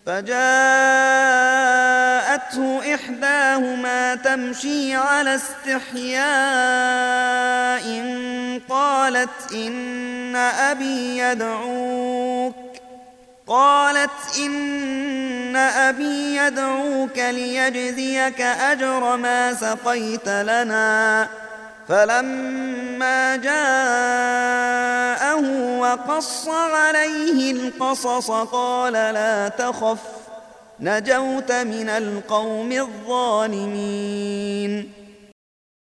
فجاءته إحداهما تمشي على استحياء قالت إن أبي يدعوك ليجزيك أجر ما سقيت لنا. فلما جاءه وقص عليه القصص قال لا تخف، نجوت من القوم الظالمين.